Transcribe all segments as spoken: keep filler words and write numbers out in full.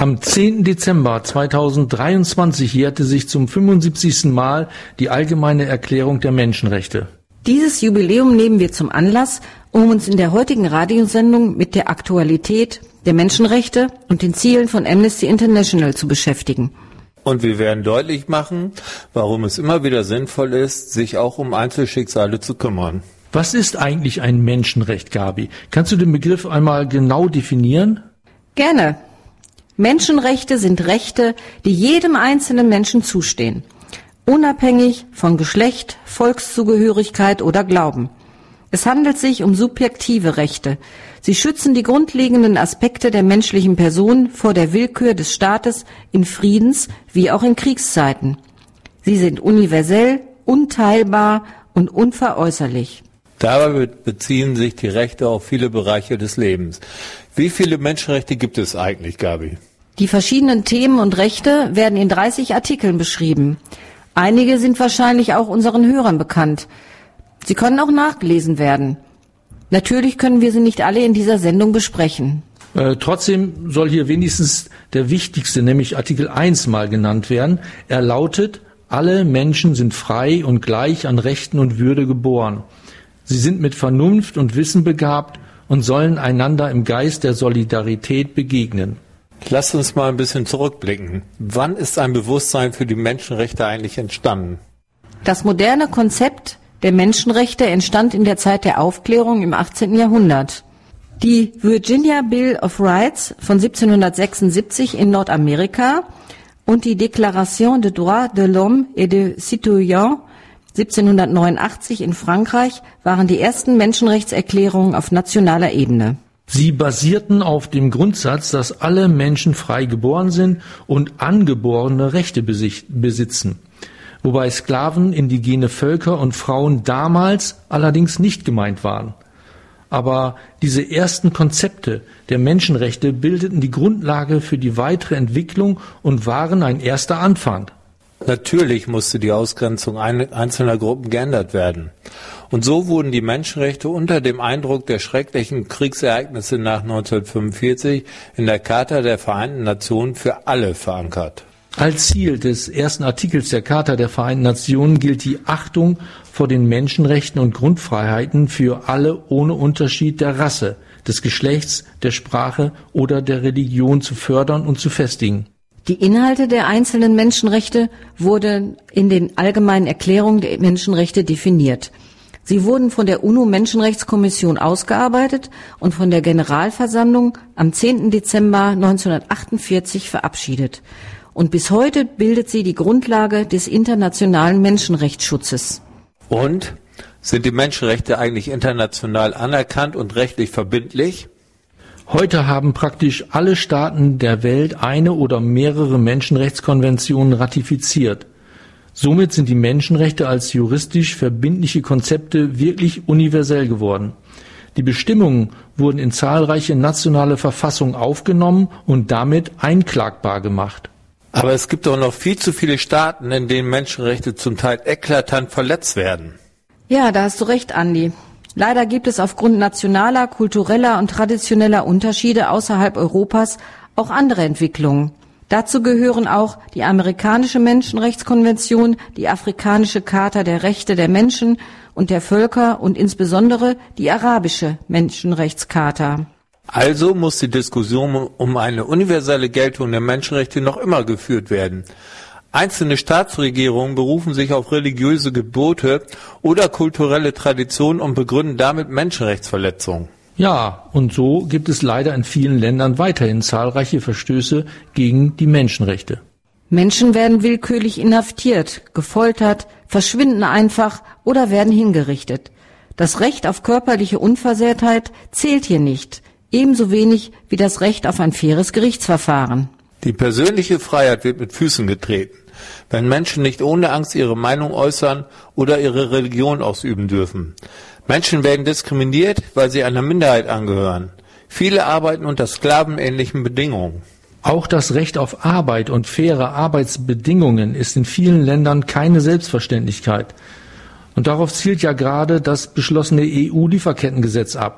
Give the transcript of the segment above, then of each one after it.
Am zehnten Dezember zweitausenddreiundzwanzig jährte sich zum fünfundsiebzigsten Mal die Allgemeine Erklärung der Menschenrechte. Dieses Jubiläum nehmen wir zum Anlass, um uns in der heutigen Radiosendung mit der Aktualität der Menschenrechte und den Zielen von Amnesty International zu beschäftigen. Und wir werden deutlich machen, warum es immer wieder sinnvoll ist, sich auch um Einzelschicksale zu kümmern. Was ist eigentlich ein Menschenrecht, Gabi? Kannst du den Begriff einmal genau definieren? Gerne. Menschenrechte sind Rechte, die jedem einzelnen Menschen zustehen, unabhängig von Geschlecht, Volkszugehörigkeit oder Glauben. Es handelt sich um subjektive Rechte. Sie schützen die grundlegenden Aspekte der menschlichen Person vor der Willkür des Staates in Friedens- wie auch in Kriegszeiten. Sie sind universell, unteilbar und unveräußerlich. Dabei beziehen sich die Rechte auf viele Bereiche des Lebens. Wie viele Menschenrechte gibt es eigentlich, Gabi? Die verschiedenen Themen und Rechte werden in dreißig Artikeln beschrieben. Einige sind wahrscheinlich auch unseren Hörern bekannt. Sie können auch nachgelesen werden. Natürlich können wir sie nicht alle in dieser Sendung besprechen. Äh, trotzdem soll hier wenigstens der wichtigste, nämlich Artikel eins mal genannt werden. Er lautet: Alle Menschen sind frei und gleich an Rechten und Würde geboren. Sie sind mit Vernunft und Wissen begabt und sollen einander im Geist der Solidarität begegnen. Lass uns mal ein bisschen zurückblicken. Wann ist ein Bewusstsein für die Menschenrechte eigentlich entstanden? Das moderne Konzept der Menschenrechte entstand in der Zeit der Aufklärung im achtzehnten Jahrhundert. Die Virginia Bill of Rights von siebzehnhundertsechsundsiebzig in Nordamerika und die Déclaration des droits de l'homme et des citoyens siebzehnhundertneunundachtzig in Frankreich waren die ersten Menschenrechtserklärungen auf nationaler Ebene. Sie basierten auf dem Grundsatz, dass alle Menschen frei geboren sind und angeborene Rechte besitzen, wobei Sklaven, indigene Völker und Frauen damals allerdings nicht gemeint waren. Aber diese ersten Konzepte der Menschenrechte bildeten die Grundlage für die weitere Entwicklung und waren ein erster Anfang. Natürlich musste die Ausgrenzung einzelner Gruppen geändert werden. Und so wurden die Menschenrechte unter dem Eindruck der schrecklichen Kriegsereignisse nach neunzehnhundertfünfundvierzig in der Charta der Vereinten Nationen für alle verankert. Als Ziel des ersten Artikels der Charta der Vereinten Nationen gilt die Achtung vor den Menschenrechten und Grundfreiheiten für alle ohne Unterschied der Rasse, des Geschlechts, der Sprache oder der Religion zu fördern und zu festigen. Die Inhalte der einzelnen Menschenrechte wurden in den allgemeinen Erklärungen der Menschenrechte definiert. Sie wurden von der UNO-Menschenrechtskommission ausgearbeitet und von der Generalversammlung am zehnten Dezember neunzehnhundertachtundvierzig verabschiedet. Und bis heute bildet sie die Grundlage des internationalen Menschenrechtsschutzes. Und? Sind die Menschenrechte eigentlich international anerkannt und rechtlich verbindlich? Heute haben praktisch alle Staaten der Welt eine oder mehrere Menschenrechtskonventionen ratifiziert. Somit sind die Menschenrechte als juristisch verbindliche Konzepte wirklich universell geworden. Die Bestimmungen wurden in zahlreiche nationale Verfassungen aufgenommen und damit einklagbar gemacht. Aber es gibt doch noch viel zu viele Staaten, in denen Menschenrechte zum Teil eklatant verletzt werden. Ja, da hast du recht, Andi. Leider gibt es aufgrund nationaler, kultureller und traditioneller Unterschiede außerhalb Europas auch andere Entwicklungen. Dazu gehören auch die amerikanische Menschenrechtskonvention, die afrikanische Charta der Rechte der Menschen und der Völker und insbesondere die arabische Menschenrechtscharta. Also muss die Diskussion um eine universelle Geltung der Menschenrechte noch immer geführt werden. Einzelne Staatsregierungen berufen sich auf religiöse Gebote oder kulturelle Traditionen und begründen damit Menschenrechtsverletzungen. Ja, und so gibt es leider in vielen Ländern weiterhin zahlreiche Verstöße gegen die Menschenrechte. Menschen werden willkürlich inhaftiert, gefoltert, verschwinden einfach oder werden hingerichtet. Das Recht auf körperliche Unversehrtheit zählt hier nicht, ebenso wenig wie das Recht auf ein faires Gerichtsverfahren. Die persönliche Freiheit wird mit Füßen getreten, wenn Menschen nicht ohne Angst ihre Meinung äußern oder ihre Religion ausüben dürfen. Menschen werden diskriminiert, weil sie einer Minderheit angehören. Viele arbeiten unter sklavenähnlichen Bedingungen. Auch das Recht auf Arbeit und faire Arbeitsbedingungen ist in vielen Ländern keine Selbstverständlichkeit. Und darauf zielt ja gerade das beschlossene E U-Lieferkettengesetz ab.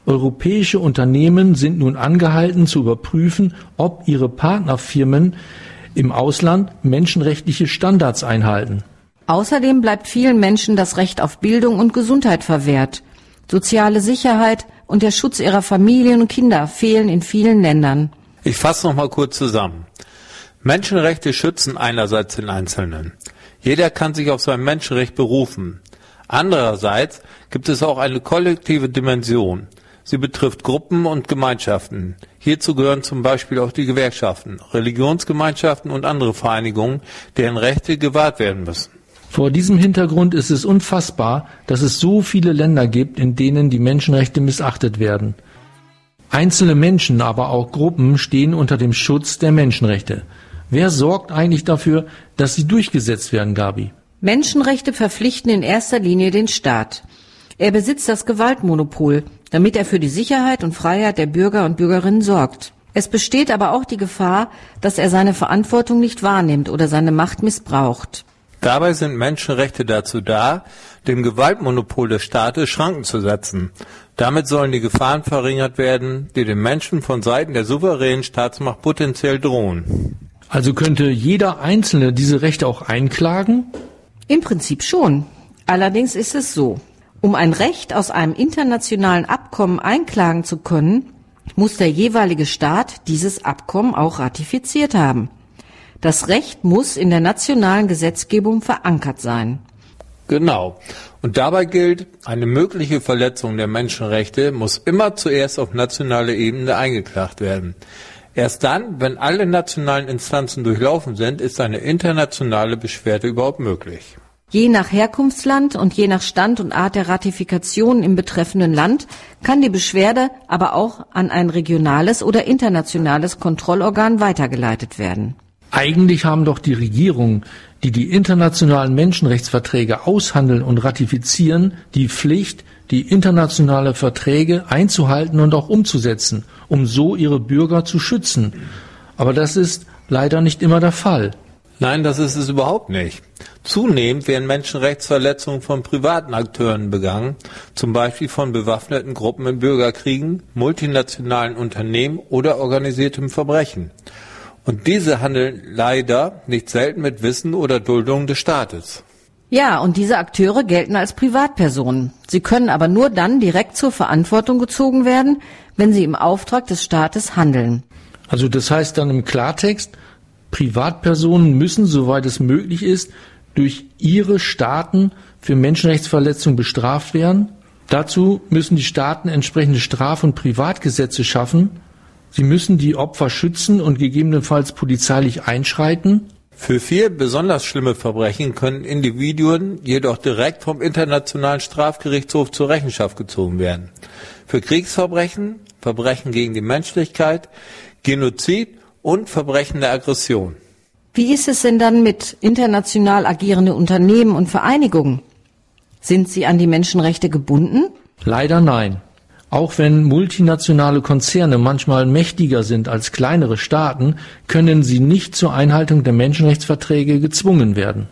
Europäische Unternehmen sind nun angehalten zu überprüfen, ob ihre Partnerfirmen im Ausland menschenrechtliche Standards einhalten. Außerdem bleibt vielen Menschen das Recht auf Bildung und Gesundheit verwehrt. Soziale Sicherheit und der Schutz ihrer Familien und Kinder fehlen in vielen Ländern. Ich fasse noch mal kurz zusammen. Menschenrechte schützen einerseits den Einzelnen. Jeder kann sich auf sein Menschenrecht berufen. Andererseits gibt es auch eine kollektive Dimension. Sie betrifft Gruppen und Gemeinschaften. Hierzu gehören zum Beispiel auch die Gewerkschaften, Religionsgemeinschaften und andere Vereinigungen, deren Rechte gewahrt werden müssen. Vor diesem Hintergrund ist es unfassbar, dass es so viele Länder gibt, in denen die Menschenrechte missachtet werden. Einzelne Menschen, aber auch Gruppen stehen unter dem Schutz der Menschenrechte. Wer sorgt eigentlich dafür, dass sie durchgesetzt werden, Gabi? Menschenrechte verpflichten in erster Linie den Staat. Er besitzt das Gewaltmonopol, damit er für die Sicherheit und Freiheit der Bürger und Bürgerinnen sorgt. Es besteht aber auch die Gefahr, dass er seine Verantwortung nicht wahrnimmt oder seine Macht missbraucht. Dabei sind Menschenrechte dazu da, dem Gewaltmonopol des Staates Schranken zu setzen. Damit sollen die Gefahren verringert werden, die den Menschen von Seiten der souveränen Staatsmacht potenziell drohen. Also könnte jeder Einzelne diese Rechte auch einklagen? Im Prinzip schon. Allerdings ist es so: Um ein Recht aus einem internationalen Abkommen einklagen zu können, muss der jeweilige Staat dieses Abkommen auch ratifiziert haben. Das Recht muss in der nationalen Gesetzgebung verankert sein. Genau. Und dabei gilt, eine mögliche Verletzung der Menschenrechte muss immer zuerst auf nationaler Ebene eingeklagt werden. Erst dann, wenn alle nationalen Instanzen durchlaufen sind, ist eine internationale Beschwerde überhaupt möglich. Je nach Herkunftsland und je nach Stand und Art der Ratifikation im betreffenden Land kann die Beschwerde aber auch an ein regionales oder internationales Kontrollorgan weitergeleitet werden. Eigentlich haben doch die Regierungen, die die internationalen Menschenrechtsverträge aushandeln und ratifizieren, die Pflicht, die internationale Verträge einzuhalten und auch umzusetzen, um so ihre Bürger zu schützen. Aber das ist leider nicht immer der Fall. Nein, das ist es überhaupt nicht. Zunehmend werden Menschenrechtsverletzungen von privaten Akteuren begangen, zum Beispiel von bewaffneten Gruppen in Bürgerkriegen, multinationalen Unternehmen oder organisiertem Verbrechen. Und diese handeln leider nicht selten mit Wissen oder Duldung des Staates. Ja, und diese Akteure gelten als Privatpersonen. Sie können aber nur dann direkt zur Verantwortung gezogen werden, wenn sie im Auftrag des Staates handeln. Also das heißt dann im Klartext, Privatpersonen müssen, soweit es möglich ist, durch ihre Staaten für Menschenrechtsverletzungen bestraft werden. Dazu müssen die Staaten entsprechende Straf- und Privatgesetze schaffen. Sie müssen die Opfer schützen und gegebenenfalls polizeilich einschreiten. Für vier besonders schlimme Verbrechen können Individuen jedoch direkt vom Internationalen Strafgerichtshof zur Rechenschaft gezogen werden. Für Kriegsverbrechen, Verbrechen gegen die Menschlichkeit, Genozid und Verbrechen der Aggression. Wie ist es denn dann mit international agierenden Unternehmen und Vereinigungen? Sind sie an die Menschenrechte gebunden? Leider nein. Auch wenn multinationale Konzerne manchmal mächtiger sind als kleinere Staaten, können sie nicht zur Einhaltung der Menschenrechtsverträge gezwungen werden.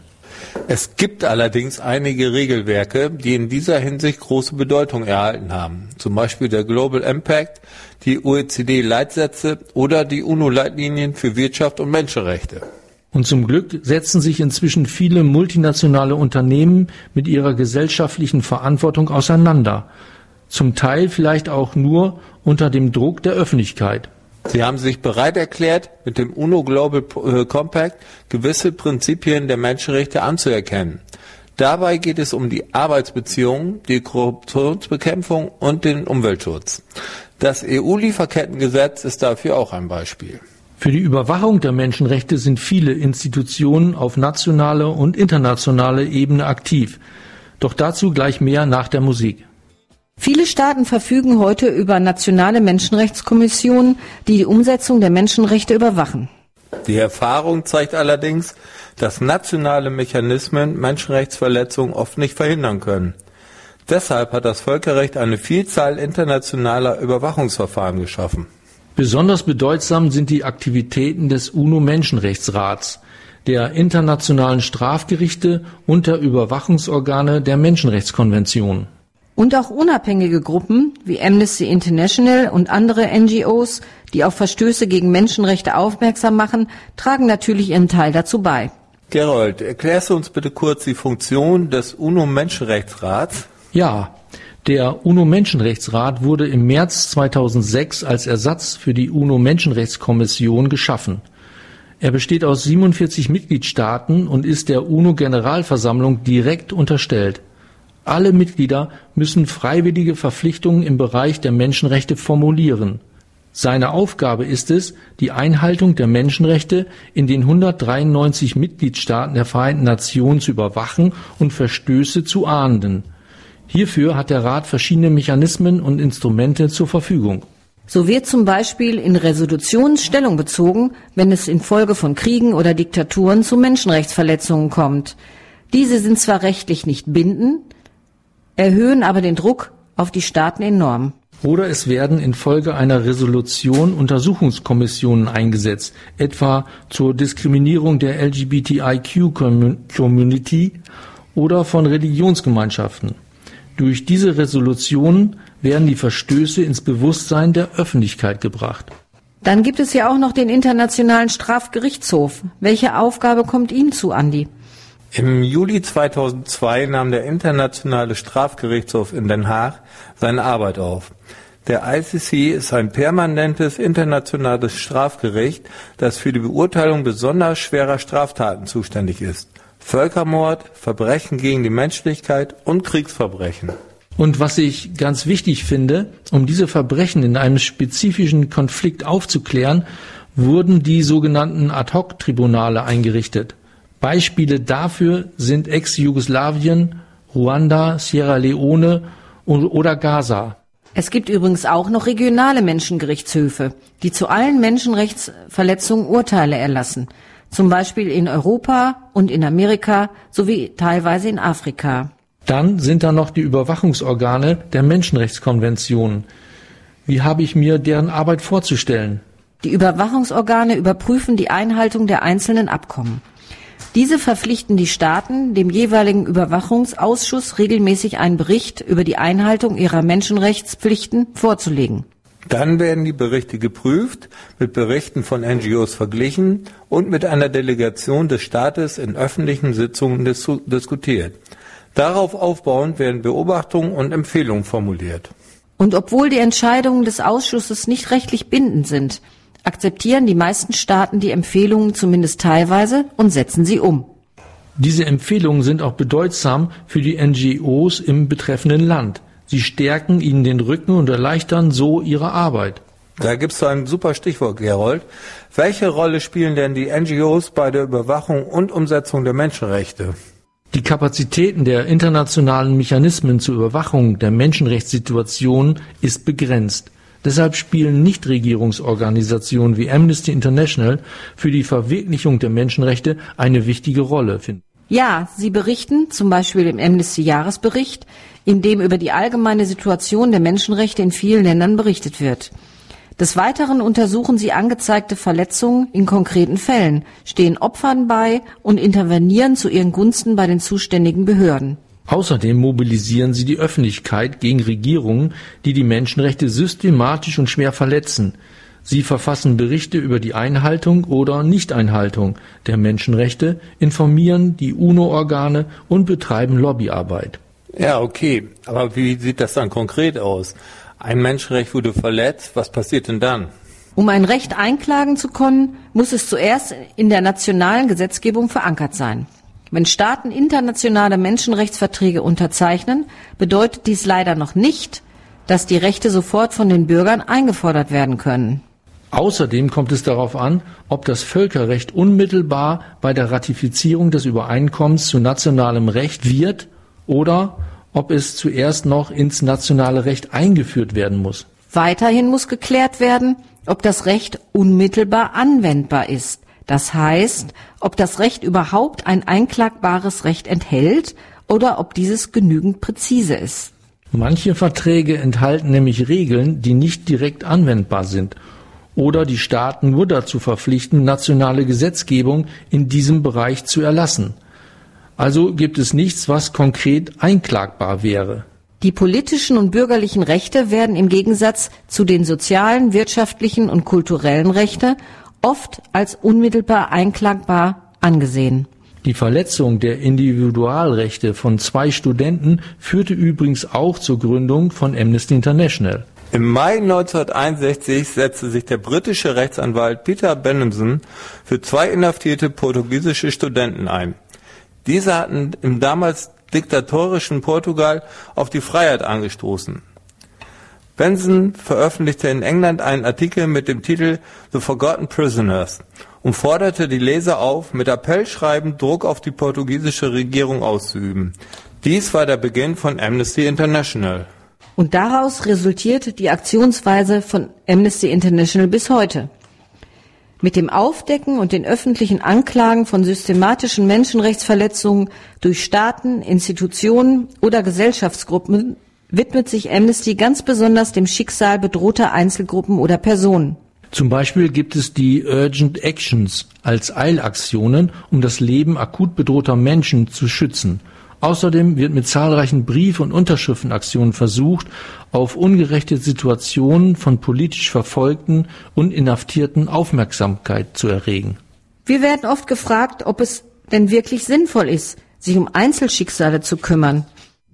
Es gibt allerdings einige Regelwerke, die in dieser Hinsicht große Bedeutung erhalten haben. Zum Beispiel der Global Impact, die O E C D-Leitsätze oder die UNO-Leitlinien für Wirtschaft und Menschenrechte. Und zum Glück setzen sich inzwischen viele multinationale Unternehmen mit ihrer gesellschaftlichen Verantwortung auseinander. Zum Teil vielleicht auch nur unter dem Druck der Öffentlichkeit. Sie haben sich bereit erklärt, mit dem UNO Global Compact gewisse Prinzipien der Menschenrechte anzuerkennen. Dabei geht es um die Arbeitsbeziehungen, die Korruptionsbekämpfung und den Umweltschutz. Das E U-Lieferkettengesetz ist dafür auch ein Beispiel. Für die Überwachung der Menschenrechte sind viele Institutionen auf nationaler und internationaler Ebene aktiv. Doch dazu gleich mehr nach der Musik. Viele Staaten verfügen heute über nationale Menschenrechtskommissionen, die die Umsetzung der Menschenrechte überwachen. Die Erfahrung zeigt allerdings, dass nationale Mechanismen Menschenrechtsverletzungen oft nicht verhindern können. Deshalb hat das Völkerrecht eine Vielzahl internationaler Überwachungsverfahren geschaffen. Besonders bedeutsam sind die Aktivitäten des UNO-Menschenrechtsrats, der internationalen Strafgerichte und der Überwachungsorgane der Menschenrechtskonvention. Und auch unabhängige Gruppen wie Amnesty International und andere N G Os, die auf Verstöße gegen Menschenrechte aufmerksam machen, tragen natürlich ihren Teil dazu bei. Gerold, erklärst du uns bitte kurz die Funktion des UNO-Menschenrechtsrats? Ja, der UNO-Menschenrechtsrat wurde im März zweitausendsechs als Ersatz für die UNO-Menschenrechtskommission geschaffen. Er besteht aus siebenundvierzig Mitgliedstaaten und ist der UNO-Generalversammlung direkt unterstellt. Alle Mitglieder müssen freiwillige Verpflichtungen im Bereich der Menschenrechte formulieren. Seine Aufgabe ist es, die Einhaltung der Menschenrechte in den hundertdreiundneunzig Mitgliedstaaten der Vereinten Nationen zu überwachen und Verstöße zu ahnden. Hierfür hat der Rat verschiedene Mechanismen und Instrumente zur Verfügung. So wird zum Beispiel in Resolutionen Stellung bezogen, wenn es infolge von Kriegen oder Diktaturen zu Menschenrechtsverletzungen kommt. Diese sind zwar rechtlich nicht bindend, erhöhen aber den Druck auf die Staaten enorm. Oder es werden infolge einer Resolution Untersuchungskommissionen eingesetzt, etwa zur Diskriminierung der L G B T I Q-Community oder von Religionsgemeinschaften. Durch diese Resolutionen werden die Verstöße ins Bewusstsein der Öffentlichkeit gebracht. Dann gibt es ja auch noch den Internationalen Strafgerichtshof. Welche Aufgabe kommt ihm zu, Andi? Im Juli zweitausendzwei nahm der Internationale Strafgerichtshof in Den Haag seine Arbeit auf. Der I C C ist ein permanentes internationales Strafgericht, das für die Beurteilung besonders schwerer Straftaten zuständig ist. Völkermord, Verbrechen gegen die Menschlichkeit und Kriegsverbrechen. Und was ich ganz wichtig finde, um diese Verbrechen in einem spezifischen Konflikt aufzuklären, wurden die sogenannten Ad-hoc-Tribunale eingerichtet. Beispiele dafür sind Ex-Jugoslawien, Ruanda, Sierra Leone oder Gaza. Es gibt übrigens auch noch regionale Menschengerichtshöfe, die zu allen Menschenrechtsverletzungen Urteile erlassen. Zum Beispiel in Europa und in Amerika sowie teilweise in Afrika. Dann sind da noch die Überwachungsorgane der Menschenrechtskonventionen. Wie habe ich mir deren Arbeit vorzustellen? Die Überwachungsorgane überprüfen die Einhaltung der einzelnen Abkommen. Diese verpflichten die Staaten, dem jeweiligen Überwachungsausschuss regelmäßig einen Bericht über die Einhaltung ihrer Menschenrechtspflichten vorzulegen. Dann werden die Berichte geprüft, mit Berichten von N G Os verglichen und mit einer Delegation des Staates in öffentlichen Sitzungen dis- diskutiert. Darauf aufbauend werden Beobachtungen und Empfehlungen formuliert. Und obwohl die Entscheidungen des Ausschusses nicht rechtlich bindend sind, akzeptieren die meisten Staaten die Empfehlungen zumindest teilweise und setzen sie um. Diese Empfehlungen sind auch bedeutsam für die N G Os im betreffenden Land. Sie stärken ihnen den Rücken und erleichtern so ihre Arbeit. Da gibt's so ein super Stichwort, Gerold. Welche Rolle spielen denn die N G Os bei der Überwachung und Umsetzung der Menschenrechte? Die Kapazitäten der internationalen Mechanismen zur Überwachung der Menschenrechtssituation ist begrenzt. Deshalb spielen Nichtregierungsorganisationen wie Amnesty International für die Verwirklichung der Menschenrechte eine wichtige Rolle. Ja, sie berichten, zum Beispiel im Amnesty-Jahresbericht, in dem über die allgemeine Situation der Menschenrechte in vielen Ländern berichtet wird. Des Weiteren untersuchen sie angezeigte Verletzungen in konkreten Fällen, stehen Opfern bei und intervenieren zu ihren Gunsten bei den zuständigen Behörden. Außerdem mobilisieren sie die Öffentlichkeit gegen Regierungen, die die Menschenrechte systematisch und schwer verletzen. Sie verfassen Berichte über die Einhaltung oder Nichteinhaltung der Menschenrechte, informieren die UNO-Organe und betreiben Lobbyarbeit. Ja, okay. Aber wie sieht das dann konkret aus? Ein Menschenrecht wurde verletzt, was passiert denn dann? Um ein Recht einklagen zu können, muss es zuerst in der nationalen Gesetzgebung verankert sein. Wenn Staaten internationale Menschenrechtsverträge unterzeichnen, bedeutet dies leider noch nicht, dass die Rechte sofort von den Bürgern eingefordert werden können. Außerdem kommt es darauf an, ob das Völkerrecht unmittelbar bei der Ratifizierung des Übereinkommens zu nationalem Recht wird oder ob es zuerst noch ins nationale Recht eingeführt werden muss. Weiterhin muss geklärt werden, ob das Recht unmittelbar anwendbar ist. Das heißt, ob das Recht überhaupt ein einklagbares Recht enthält oder ob dieses genügend präzise ist. Manche Verträge enthalten nämlich Regeln, die nicht direkt anwendbar sind oder die Staaten nur dazu verpflichten, nationale Gesetzgebung in diesem Bereich zu erlassen. Also gibt es nichts, was konkret einklagbar wäre. Die politischen und bürgerlichen Rechte werden im Gegensatz zu den sozialen, wirtschaftlichen und kulturellen Rechten oft als unmittelbar einklagbar angesehen. Die Verletzung der Individualrechte von zwei Studenten führte übrigens auch zur Gründung von Amnesty International. Im Mai neunzehnhunderteinundsechzig setzte sich der britische Rechtsanwalt Peter Benenson für zwei inhaftierte portugiesische Studenten ein. Diese hatten im damals diktatorischen Portugal auf die Freiheit angestoßen. Benson veröffentlichte in England einen Artikel mit dem Titel The Forgotten Prisoners und forderte die Leser auf, mit Appellschreiben Druck auf die portugiesische Regierung auszuüben. Dies war der Beginn von Amnesty International. Und daraus resultiert die Aktionsweise von Amnesty International bis heute. Mit dem Aufdecken und den öffentlichen Anklagen von systematischen Menschenrechtsverletzungen durch Staaten, Institutionen oder Gesellschaftsgruppen widmet sich Amnesty ganz besonders dem Schicksal bedrohter Einzelgruppen oder Personen. Zum Beispiel gibt es die Urgent Actions als Eilaktionen, um das Leben akut bedrohter Menschen zu schützen. Außerdem wird mit zahlreichen Brief- und Unterschriftenaktionen versucht, auf ungerechte Situationen von politisch Verfolgten und Inhaftierten Aufmerksamkeit zu erregen. Wir werden oft gefragt, ob es denn wirklich sinnvoll ist, sich um Einzelschicksale zu kümmern.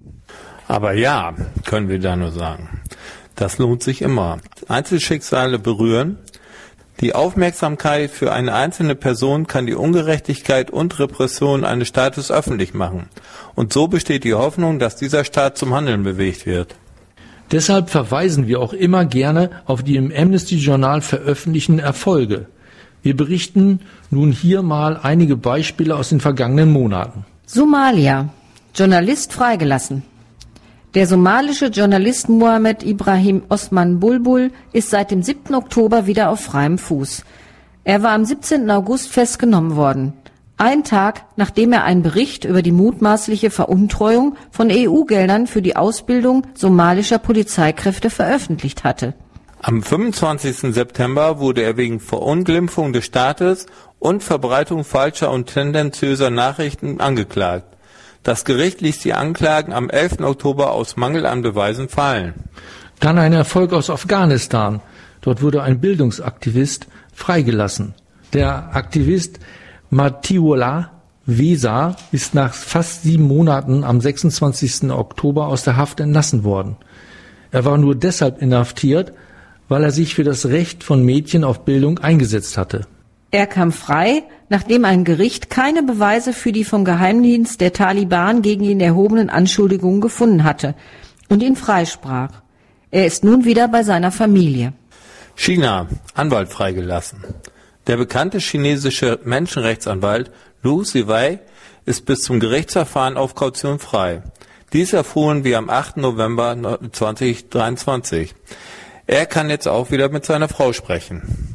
Aber ja, können wir da nur sagen. Das lohnt sich immer. Einzelschicksale berühren. Die Aufmerksamkeit für eine einzelne Person kann die Ungerechtigkeit und Repression eines Staates öffentlich machen. Und so besteht die Hoffnung, dass dieser Staat zum Handeln bewegt wird. Deshalb verweisen wir auch immer gerne auf die im Amnesty-Journal veröffentlichten Erfolge. Wir berichten nun hier mal einige Beispiele aus den vergangenen Monaten. Somalia. Journalist freigelassen. Der somalische Journalist Mohammed Ibrahim Osman Bulbul ist seit dem siebten Oktober wieder auf freiem Fuß. Er war am siebzehnten August festgenommen worden. Ein Tag, nachdem er einen Bericht über die mutmaßliche Veruntreuung von E U-Geldern für die Ausbildung somalischer Polizeikräfte veröffentlicht hatte. Am fünfundzwanzigsten September wurde er wegen Verunglimpfung des Staates und Verbreitung falscher und tendenziöser Nachrichten angeklagt. Das Gericht ließ die Anklagen am elften Oktober aus Mangel an Beweisen fallen. Dann ein Erfolg aus Afghanistan. Dort wurde ein Bildungsaktivist freigelassen. Der Aktivist Matiullah Wesa ist nach fast sieben Monaten am sechsundzwanzigsten Oktober aus der Haft entlassen worden. Er war nur deshalb inhaftiert, weil er sich für das Recht von Mädchen auf Bildung eingesetzt hatte. Er kam frei, nachdem ein Gericht keine Beweise für die vom Geheimdienst der Taliban gegen ihn erhobenen Anschuldigungen gefunden hatte und ihn freisprach. Er ist nun wieder bei seiner Familie. China, Anwalt freigelassen. Der bekannte chinesische Menschenrechtsanwalt Liu Zhiwei ist bis zum Gerichtsverfahren auf Kaution frei. Dies erfuhren wir am achten November zweitausenddreiundzwanzig. Er kann jetzt auch wieder mit seiner Frau sprechen.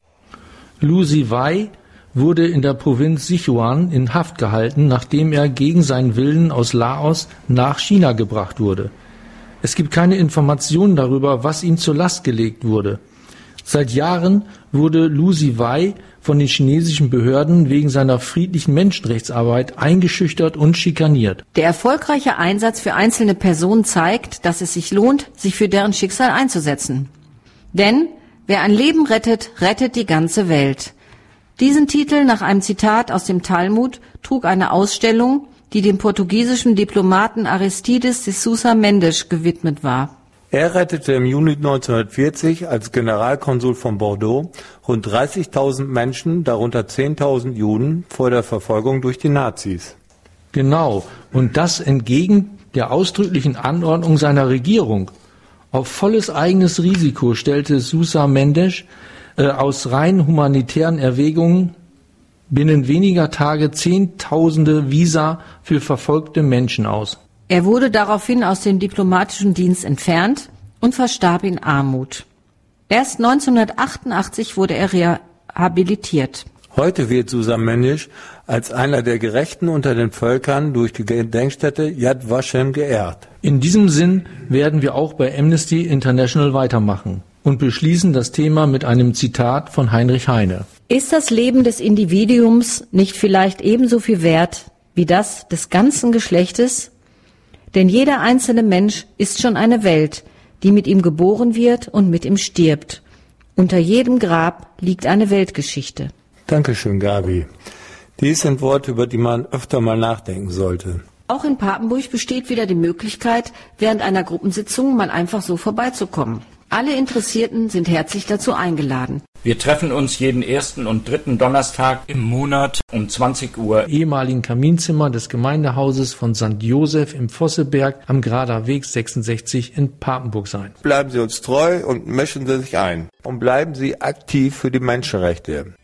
Liu Zhiwei wurde in der Provinz Sichuan in Haft gehalten, nachdem er gegen seinen Willen aus Laos nach China gebracht wurde. Es gibt keine Informationen darüber, was ihm zur Last gelegt wurde. Seit Jahren wurde Liu Zhiwei von den chinesischen Behörden wegen seiner friedlichen Menschenrechtsarbeit eingeschüchtert und schikaniert. Der erfolgreiche Einsatz für einzelne Personen zeigt, dass es sich lohnt, sich für deren Schicksal einzusetzen. Denn wer ein Leben rettet, rettet die ganze Welt. Diesen Titel nach einem Zitat aus dem Talmud trug eine Ausstellung, die dem portugiesischen Diplomaten Aristides de Sousa Mendes gewidmet war. Er rettete im Juni neunzehnhundertvierzig als Generalkonsul von Bordeaux rund dreißigtausend Menschen, darunter zehntausend Juden, vor der Verfolgung durch die Nazis. Genau, und das entgegen der ausdrücklichen Anordnung seiner Regierung. Auf volles eigenes Risiko stellte Sousa Mendes äh, aus rein humanitären Erwägungen binnen weniger Tage Zehntausende Visa für verfolgte Menschen aus. Er wurde daraufhin aus dem diplomatischen Dienst entfernt und verstarb in Armut. Erst neunzehnhundertachtundachtzig wurde er rehabilitiert. Heute wird Sousa Mendes als einer der Gerechten unter den Völkern durch die Gedenkstätte Yad Vashem geehrt. In diesem Sinn werden wir auch bei Amnesty International weitermachen und beschließen das Thema mit einem Zitat von Heinrich Heine. Ist das Leben des Individuums nicht vielleicht ebenso viel wert wie das des ganzen Geschlechtes? Denn jeder einzelne Mensch ist schon eine Welt, die mit ihm geboren wird und mit ihm stirbt. Unter jedem Grab liegt eine Weltgeschichte. Dankeschön, Gabi. Dies sind Worte, über die man öfter mal nachdenken sollte. Auch in Papenburg besteht wieder die Möglichkeit, während einer Gruppensitzung mal einfach so vorbeizukommen. Alle Interessierten sind herzlich dazu eingeladen. Wir treffen uns jeden ersten und dritten Donnerstag im Monat um zwanzig Uhr. Im ehemaligen Kaminzimmer des Gemeindehauses von Sankt Josef im Vosseberg am Grader Weg sechsundsechzig in Papenburg sein. Bleiben Sie uns treu und mischen Sie sich ein. Und bleiben Sie aktiv für die Menschenrechte.